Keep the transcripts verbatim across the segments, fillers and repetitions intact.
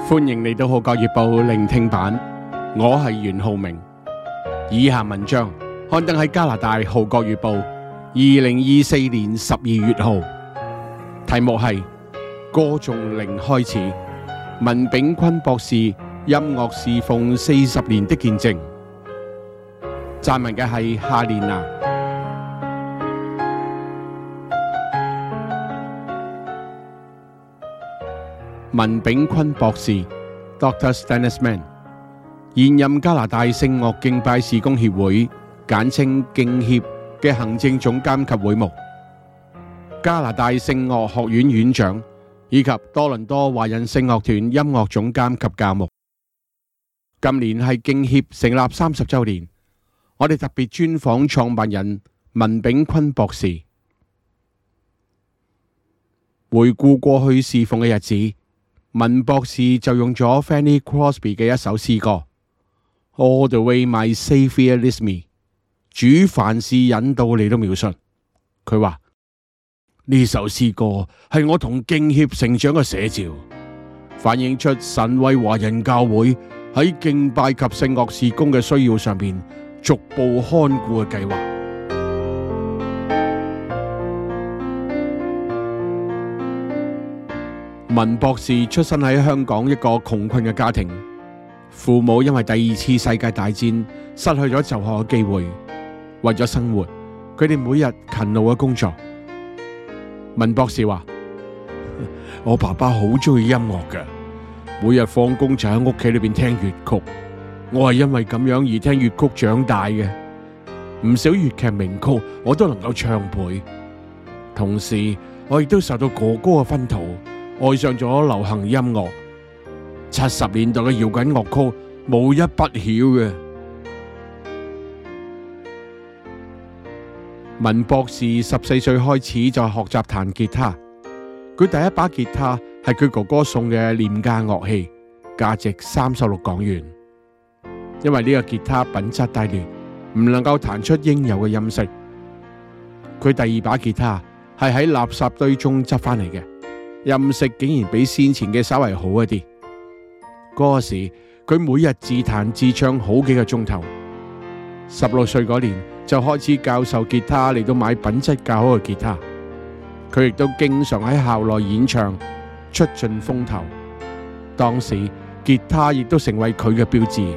歡迎嚟到《號角月報》聆聽版，我係袁浩明。以下文章刊登喺加拿大《號角月報》二零二四年十二月號，題目係歌頌零開始，文炳坤博士音樂侍奉四十年的見證。撰文嘅係夏蓮娜。文炳坤博士 Doctor Stannis Mann， 現任加拿大聖樂敬拜事工協會簡稱敬協嘅行政總監及會牧，加拿大聖樂學院院長，以及多倫多華人聖樂團音樂總監及教牧。今年係敬協成立三十週年，我哋特別專訪創辦人文炳坤博士，回顧過去侍奉嘅日子。文博士就用咗 Fanny Crosby 嘅一首詩歌 All the way my Saviour leads me， 主凡事引導嚟到描述。佢話呢首詩歌係我同敬協成長嘅寫照，反映出神為華人教會喺敬拜及聖樂事工嘅需要上面逐步看顧嘅計劃。文博士出生喺香港一個窮困嘅家庭，父母因為第二次世界大戰失去咗就學嘅機會，為咗生活，佢哋每日勤勞嘅工作。文博士話：我爸爸好中意音樂嘅，每日放工就喺屋企裏邊聽粵曲，我係因為咁樣而聽粵曲長大嘅，唔少粵劇名曲我都能夠唱背。同時，我亦都受到哥哥嘅熏陶，愛上咗流行音樂，七十年代嘅搖滾樂曲無一不曉嘅。文博士十四歲開始就學習彈吉他，佢第一把吉他係佢哥哥送嘅廉價樂器，價值三十六港元。因為呢個吉他品質低劣，唔能夠彈出應有嘅音色。佢第二把吉他係喺垃圾堆中執翻嚟嘅，音色竟然比先前嘅稍為好一啲。嗰時佢每日自彈自唱好幾個鐘頭。十六歲嗰年就開始教授吉他嚟到買品質較好嘅吉他。佢亦都經常喺校內演唱，出盡風頭。當時吉他亦都成為佢嘅標誌。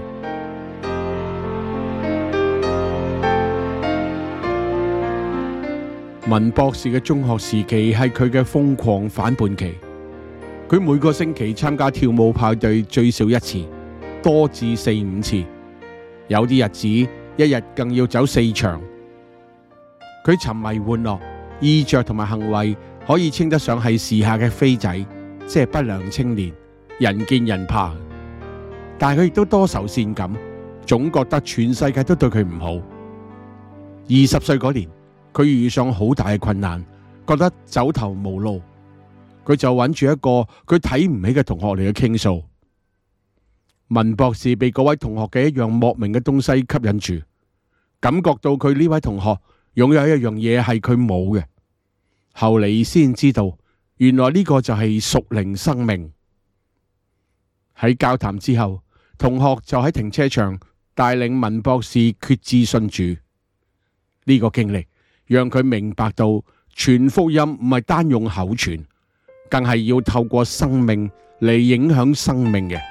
文博士嘅中學時期係佢嘅瘋狂反叛期，佢每個星期參加跳舞派對最少一次，多至四五次，有啲日子一日更要走四場。佢沉迷玩樂，衣着同埋行為可以稱得上係時下嘅飛仔，即係不良青年，人見人怕。但係佢亦都多愁善感，總覺得全世界都對佢唔好。二十歲嗰年，佢遇上好大嘅困難，覺得走投無路，佢就揾住一個佢睇唔起嘅同學嚟去傾訴。文博士被嗰位同學嘅一樣莫名嘅東西吸引住，感覺到佢呢位同學擁有一樣嘢係佢冇嘅。後嚟先知道，原來呢個就係屬靈生命。喺交談之後，同學就喺停車場帶領文博士決志信主。呢個經歷讓佢明白到傳福音唔係單用口傳，更係要透過生命嚟影響生命嘅。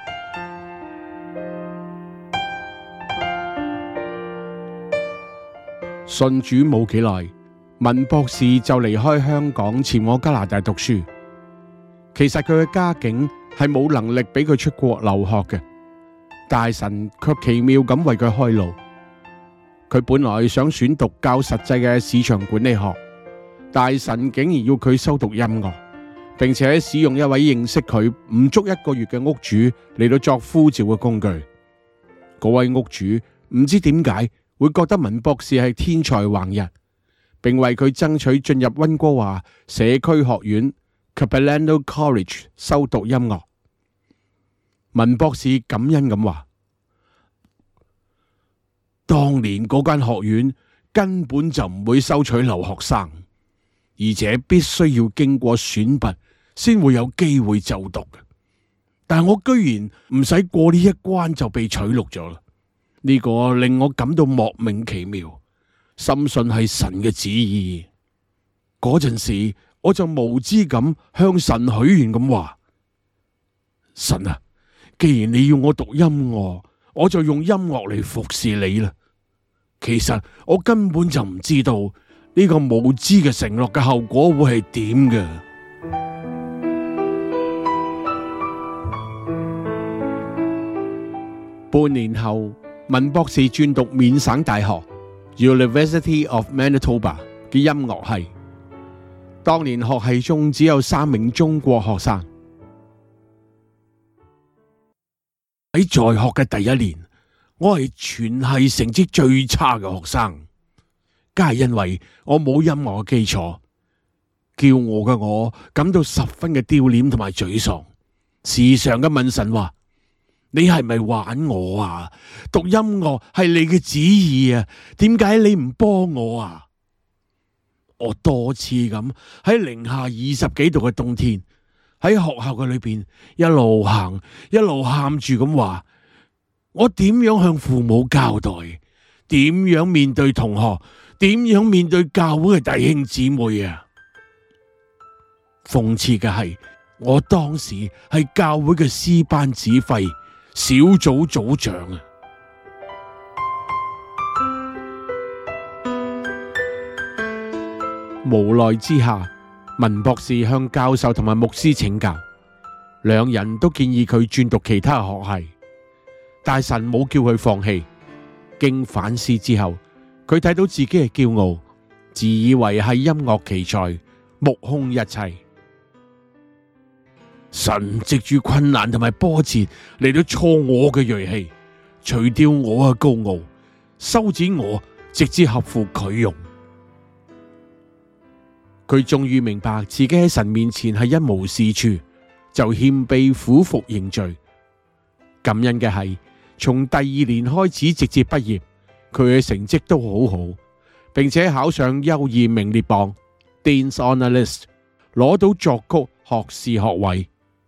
信主冇幾耐，文博士就離開香港前往加拿大讀書。其實佢嘅家境係冇能力俾佢出國留學嘅，但係神卻奇妙咁為佢開路。佢本來想選讀較實際嘅市場管理學，但神竟然要佢修讀音樂，並且使用一位認識佢唔足一個月嘅屋主嚟到作呼召嘅工具。嗰位屋主唔知點解會覺得文博士係天才橫溢，並為佢爭取進入溫哥華社區學院 Capilano College 修讀音樂。文博士感恩咁話：當年嗰間學院根本就唔會收取留學生，而且必須要經過選拔先會有機會就讀。 但我居然唔使過呢一關就被取錄咗啦。呢個令我感到莫名其妙，深信係神嘅旨意。嗰陣時我就無知咁向神許願咁話：神啊，既然你要我讀音樂，我就用音樂嚟服侍你啦。其實我根本就唔知道呢個無知嘅承諾嘅後果會係點嘅。半年後，文博士轉讀緬省大學 University of Manitoba 嘅音樂系。當年學系中只有三名中國學生。喺在學嘅第一年，我係全系成績最差嘅學生，皆係因為我冇音樂嘅基礎。驕傲嘅我感到十分嘅丟臉同埋沮喪，時常嘅問神話：你係咪玩我啊？讀音樂係你嘅旨意啊，點解你唔幫我啊？我多次咁喺零下二十幾度嘅冬天，喺學校嘅裏邊一路行一路喊住咁話：我點樣向父母交代？點樣面對同學？點樣面對教會嘅弟兄姊妹啊？諷刺嘅係，我當時係教會嘅詩班指揮、小組組長啊！無奈之下，文博士向教授同埋牧師請教，兩人都建議佢轉讀其他學系，但神冇叫佢放棄。經反思之後，佢睇到自己嘅驕傲，自以為係音樂奇才，目空一切。神藉住困難同埋波折嚟到挫我嘅銳氣，除掉我嘅高傲，修剪我，直至合乎佢用。佢終於明白自己喺神面前係一無是處，就謙卑俯伏認罪。感恩嘅係，從第二年開始直至畢業，佢嘅成績都好好，並且考上優異名列榜 Dean's Honor List， 攞到作曲學士學位。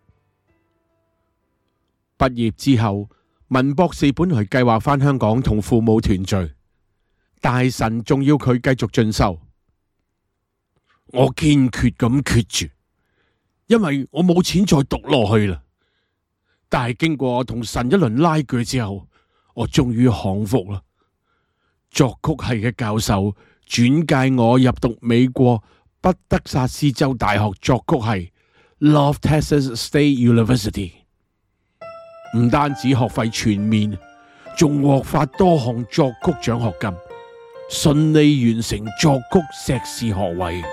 畢業之後，文博士本來計劃返香港同父母團聚，但係神仲要佢繼續進修。我堅決咁決絕，因為我冇錢再讀落去啦。但係經過同神一輪拉鋸之後，我終於降服啦。作曲系嘅教授轉介我入讀美國北德薩斯州大學作曲系 Love Texas State University。唔單止學費全面，仲獲發多項作曲獎學金，順利完成作曲碩士學位。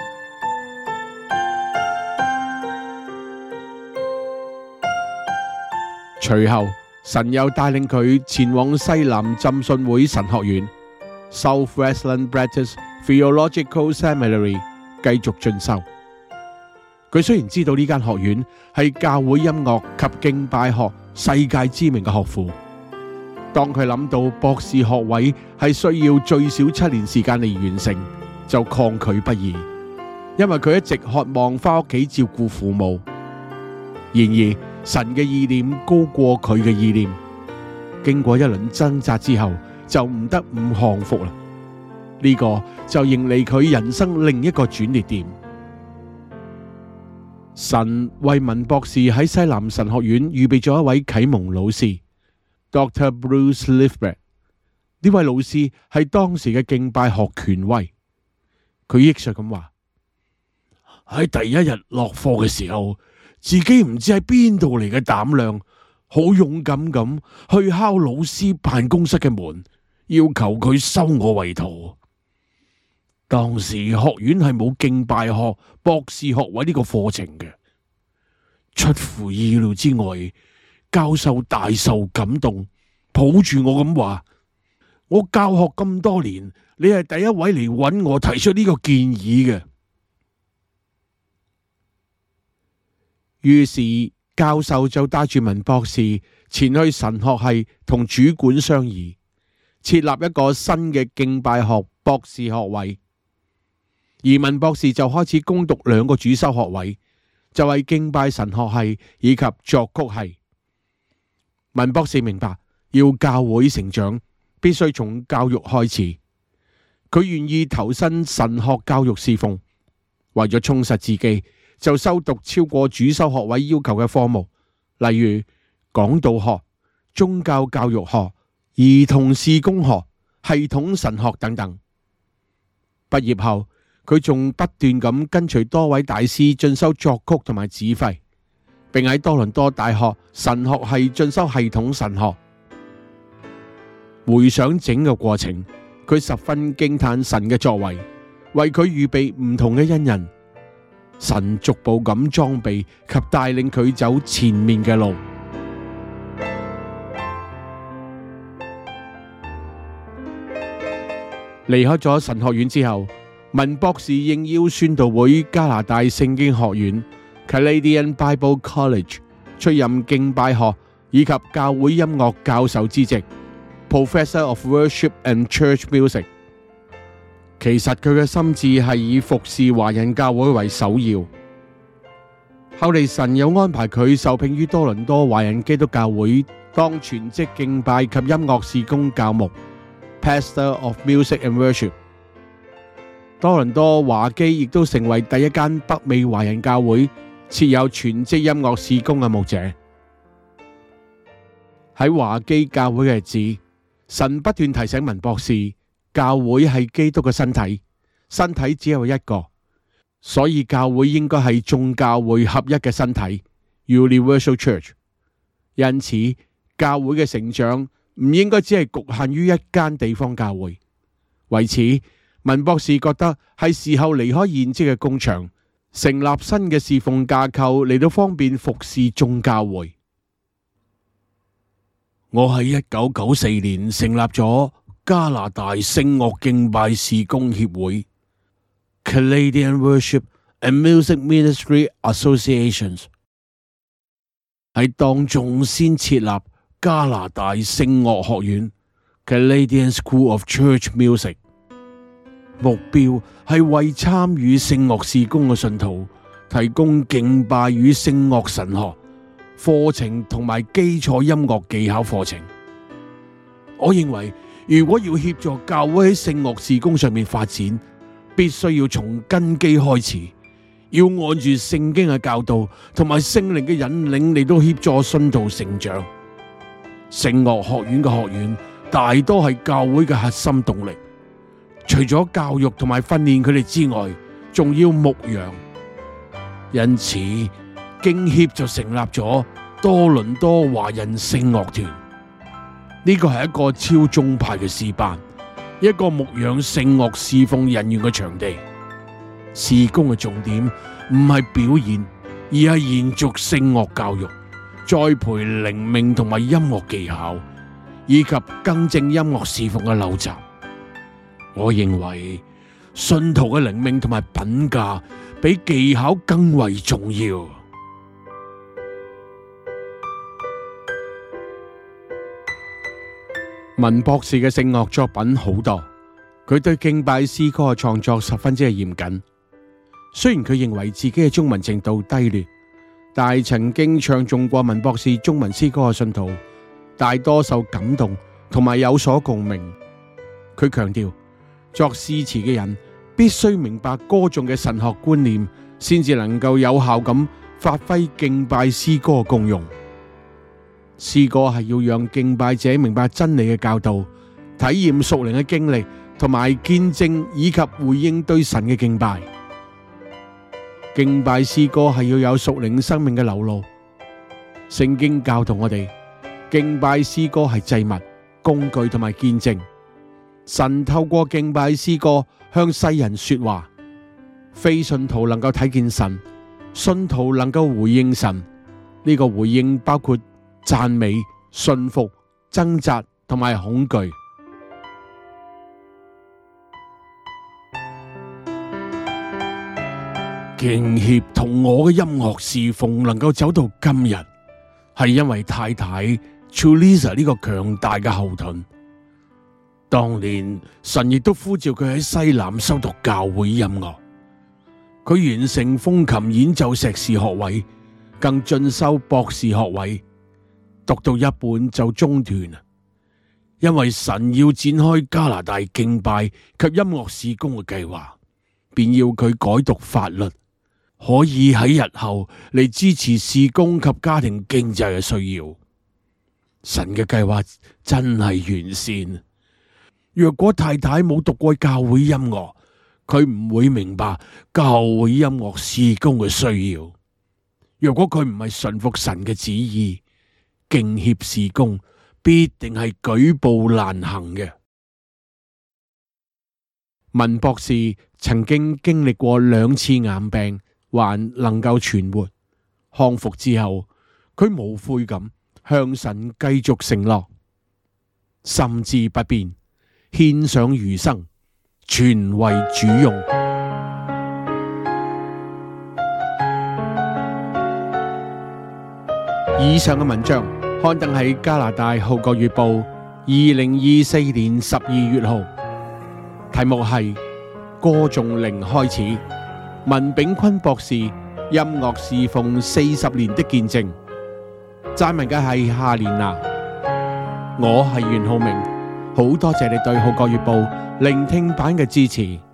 隨後，神又帶領佢前往西南浸信會神學院 （Southwestern Baptist Theological Seminary） 繼續進修。佢雖然知道呢間學院係教會音樂及敬拜學世界知名嘅學府，當佢諗到博士學位係需要最少七年時間嚟完成，就抗拒不已，因為佢一直渴望返屋企照顧父母。然而神嘅意念高過佢嘅意念，經過一輪掙扎之後，就唔得唔降服啦。呢、這個就迎嚟佢人生另一個轉捩點。神為文博士喺西南神學院預備咗一位啟蒙老師 Doctor Bruce Lifbrad。 呢位老師係當時嘅敬拜學權威。佢憶述咁話：喺第一日落課嘅時候，自己唔知喺邊度嚟嘅膽量，好勇敢咁去敲老師辦公室嘅門，要求佢收我為徒。當時學院係冇敬拜學博士學位呢個課程嘅。出乎意料之外，教授大受感動，抱住我咁話：我教學咁多年，你係第一位嚟揾我提出呢個建議嘅。於是教授就帶住文博士前去神學系同主管商議，設立一個新嘅敬拜學博士學位。而文博士就開始攻讀兩個主修學位， 就係敬拜神學系以及作曲系。文博士明白，要教會成長，必須從教育開始。佢願意投身神學教育侍奉，為咗充實自己，就修讀超過主修學位要求嘅科目，例如講道學、宗教教育學、兒童事工學、系統神學等等。畢業後，佢仲不斷咁跟隨多位大師進修作曲同埋指揮，並喺多倫多大學神學系進修系統神學。回想整個過程，佢十分驚嘆神嘅作為，為佢預備唔同嘅恩人。神逐步咁裝備及帶領佢走前面嘅路。離開咗神學院之後，文博士應邀宣道會加拿大聖經學院 （Canadian Bible College） 出任敬拜學以及教會音樂教授之職 （Professor of Worship and Church Music）。其實佢嘅心志係以服侍華人教會為首要。後嚟神又安排佢受聘於多倫多華人基督教會當全職敬拜及音樂事工教牧 （Pastor of Music and Worship）。多倫多華基亦都成為第一間北美華人教會設有全職音樂事工嘅牧者。喺華基教會嘅日子，神不斷提醒文博士，教會係基督嘅身體，身體只有一個，所以教會應該係眾教會合一嘅身體 （Universal Church）。因此，教會嘅成長唔應該只係局限於一間地方教會。為此，文博士覺得係時候離開現職嘅工場，成立新嘅侍奉架構嚟到方便服侍眾教會。我喺一九九四年成立咗加拿大聖樂敬拜事工協會 （Canadian Worship and Music Ministry Associations），喺當中先設立加拿大聖樂學院 （Canadian School of Church Music）。目標係為參與聖樂事工嘅信徒提供敬拜與聖樂神學課程同埋基礎音樂技巧課程。我認為，如果要協助教會喺聖樂事工上面發展，必須要從根基開始，要按住聖經嘅教導同埋聖靈嘅引領嚟到協助信徒成長。聖樂學院嘅學員大多係教會嘅核心動力。除咗教育同埋訓練佢哋之外，仲要牧養。因此，敬協就成立咗多倫多華人聖樂團。呢個係一個超宗派嘅詩班，一個牧養聖樂侍奉人員嘅場地。事工嘅重點唔係表演，而係延續聖樂教育，栽培靈命同埋音樂技巧，以及更正音樂侍奉嘅陋習。我認為信徒嘅靈命同埋品格比技巧更為重要。文博士嘅聖樂作品好多，佢對敬拜詩歌嘅創作十分之係嚴謹。雖然佢認為自己嘅中文程度低劣，但係曾經唱誦過文博士中文詩歌嘅信徒，大多受感動同埋有所共鳴。佢強調，作詩詞嘅人必須明白歌頌嘅神學觀念，先至能夠有效咁發揮敬拜詩歌嘅功用。詩歌係要讓敬拜者明白真理嘅教導，體驗屬靈嘅經歷，同埋見證以及回應對神嘅敬拜。敬拜詩歌係要有屬靈生命嘅流露。聖經教導我哋，敬拜詩歌係祭物、工具同埋見證。神透過敬拜詩歌向世人說話，非信徒能夠睇見神，信徒能夠回應神。呢個回應包括讚美、信服、掙扎同埋恐懼。敬協同我嘅音樂侍奉能夠走到今日，係因為太太 Teresa 呢個強大嘅後盾。當年神亦都呼召佢喺西南修讀教會音樂， 佢完成風琴演奏碩士學位，更進修博士學位，讀到一半就中斷啦。因為神要展開加拿大敬拜及音樂事工嘅計劃，便要佢改讀法律，可以喺日後嚟支持事工及家庭經濟嘅需要。神嘅計劃真係完善。若果太太冇讀過教會音樂，佢唔會明白教會音樂事工嘅需要。若果佢唔係順服神嘅旨意，敬協事工必定係舉步難行嘅。文博士曾經經歷過兩次癌病，還能夠存活。康復之後，佢無悔咁向神繼續承諾，心志不變，獻上餘生，全為主用。以上嘅文章刊登喺加拿大《號角月報》二零二四年十二月號，題目係歌頌靈開始，文炳坤博士音樂侍奉四十年的見證。撰文嘅係夏蓮娜，我係袁浩明，好多謝你對《號角月報》聆聽版嘅支持。